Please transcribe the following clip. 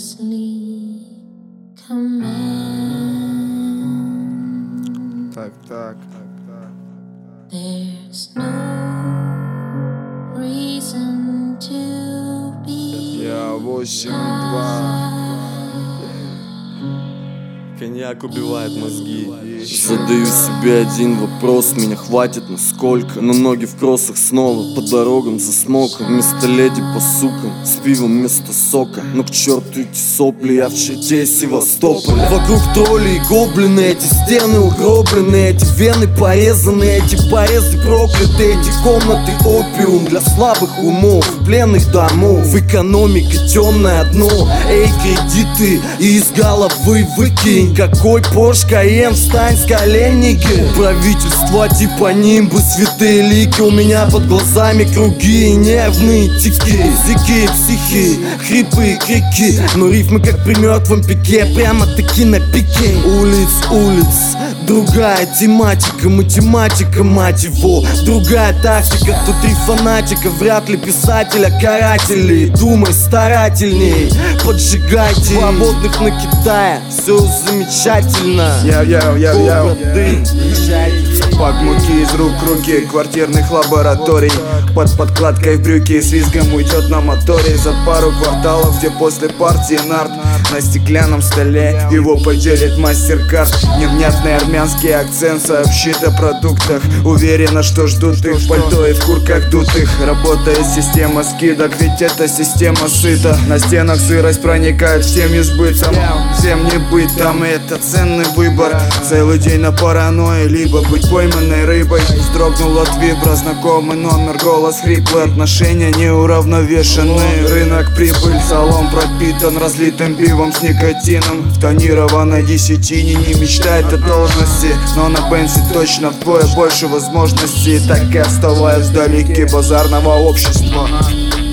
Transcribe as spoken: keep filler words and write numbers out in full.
endlessly command. Так, так, так, так. There's no reason to be. Я восемь два. Коньяк убивает мозги. Задаю себе один вопрос, меня хватит на сколько? Но ноги в кроссах снова, по дорогам за смоком. Вместо леди по сукам, с пивом вместо сока. Ну к черту эти сопли, я в черте Севастополя. Вокруг тролли и гоблины, эти стены угроблены, эти вены порезаны, эти порезы прокляты, эти комнаты опиум для слабых умов, пленных домов. Экономика темное дно, эй, кредиты и из головы выкинь. Какой Порш Кайен, встань с коленники. Правительство типа нимбы, святые лики. У меня под глазами круги и нервные тики. Языки, психи, хрипы и крики. Но рифмы как при мертвом пике, прямо-таки на пике. Улиц, улиц, другая тематика, математика, мать его. Другая тактика, тут три фанатика. Вряд ли писателя, каратели. Думай старательней, поджигайте. Свободных на Китае, все замечательно. Я, я, я, я. Городы. Пак муки из рук в руки, квартирных лабораторий. Под подкладкой в брюки с визгом уйдет на моторе. За пару кварталов, где после партии нарт на стеклянном столе его поделит мастер-карт. Невнятный армянский акцент сообщит о продуктах. Уверена, что ждут их в пальто и в куртках дутых. Работает система скидок, ведь эта система сыта. На стенах сырость проникает всем избытом. Всем не быть там, и это ценный выбор. Целый день на паранойи, либо быть пойманной рыбой. Вздрогнул от вибра, знакомый номер, голос хриплый. Отношения неуравновешенные. Рынок прибыль, салон пропитан разлитым пивом с никотином. В тонированной десятине не мечтает о должности, но на пенсии точно вдвое больше возможностей. Так и оставаясь вдалеке базарного общества.